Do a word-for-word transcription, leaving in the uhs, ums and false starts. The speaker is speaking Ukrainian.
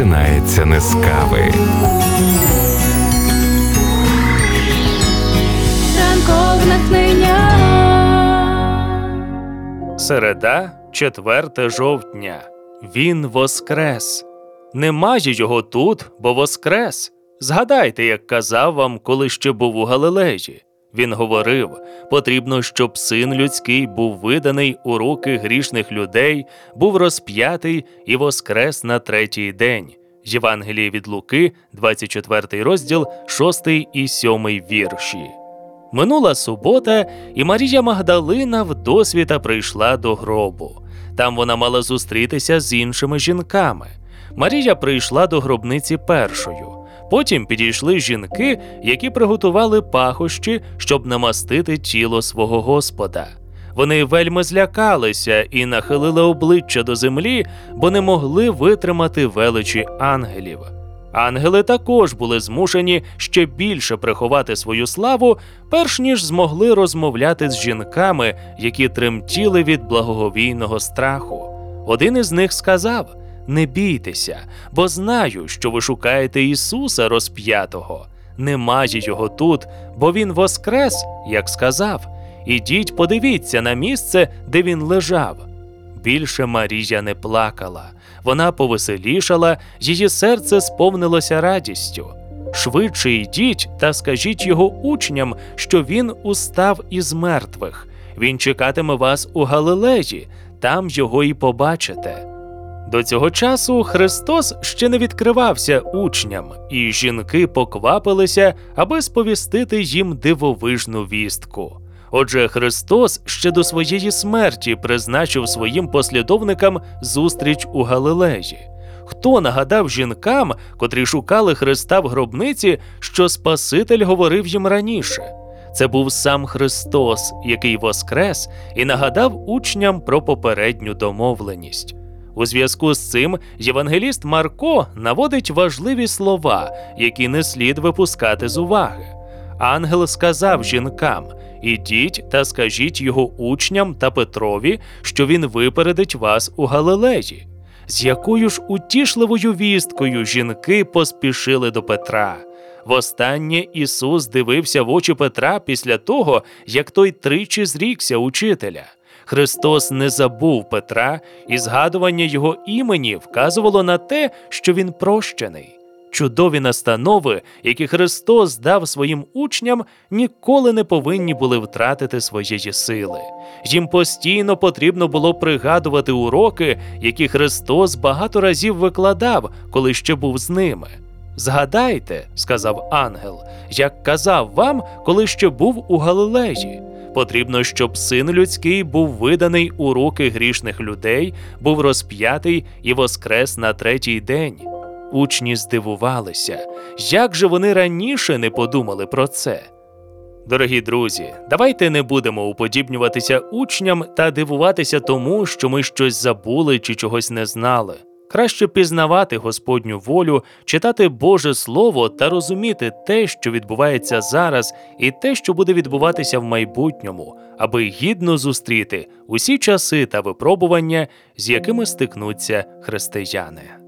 починається не з кави. Ранкове натхнення. Середа, четверте жовтня. Він воскрес. Немає його тут, бо воскрес. Згадайте, як казав вам, коли ще був у Галилеї. Він говорив, потрібно, щоб Син Людський був виданий у руки грішних людей, був розп'ятий і воскрес на третій день. Євангеліє від Луки, двадцять четвертий розділ, шостий і сьомий вірші. Минула субота, і Марія Магдалина вдосвіта прийшла до гробу. Там вона мала зустрітися з іншими жінками. Марія прийшла до гробниці першою. Потім підійшли жінки, які приготували пахощі, щоб намастити тіло свого Господа. Вони вельми злякалися і нахилили обличчя до землі, бо не могли витримати величі ангелів. Ангели також були змушені ще більше приховати свою славу, перш ніж змогли розмовляти з жінками, які тремтіли від благоговійного страху. Один із них сказав: «Не бійтеся, бо знаю, що ви шукаєте Ісуса розп'ятого. Немає його тут, бо Він воскрес, як сказав. Ідіть, подивіться на місце, де Він лежав». Більше Марія не плакала. Вона повеселішала, її серце сповнилося радістю. «Швидше йдіть та скажіть його учням, що він устав із мертвих. Він чекатиме вас у Галилеї, там його і побачите». До цього часу Христос ще не відкривався учням, і жінки поквапилися, аби сповістити їм дивовижну вістку. Отже, Христос ще до своєї смерті призначив своїм послідовникам зустріч у Галилеї. Хто нагадав жінкам, котрі шукали Христа в гробниці, що Спаситель говорив їм раніше? Це був сам Христос, який воскрес і нагадав учням про попередню домовленість. У зв'язку з цим євангеліст Марко наводить важливі слова, які не слід випускати з уваги. Ангел сказав жінкам: «Ідіть та скажіть його учням та Петрові, що він випередить вас у Галилеї». З якою ж утішливою вісткою жінки поспішили до Петра. Востаннє Ісус дивився в очі Петра після того, як той тричі зрікся учителя. Христос не забув Петра, і згадування його імені вказувало на те, що він прощений. Чудові настанови, які Христос дав своїм учням, ніколи не повинні були втратити своєї сили. Їм постійно потрібно було пригадувати уроки, які Христос багато разів викладав, коли ще був з ними. «Згадайте, – сказав ангел, – як казав вам, коли ще був у Галилеї. Потрібно, щоб Син Людський був виданий у руки грішних людей, був розп'ятий і воскрес на третій день». Учні здивувалися. Як же вони раніше не подумали про це? Дорогі друзі, давайте не будемо уподібнюватися учням та дивуватися тому, що ми щось забули чи чогось не знали. Краще пізнавати Господню волю, читати Боже Слово та розуміти те, що відбувається зараз, і те, що буде відбуватися в майбутньому, аби гідно зустріти усі часи та випробування, з якими стикнуться християни.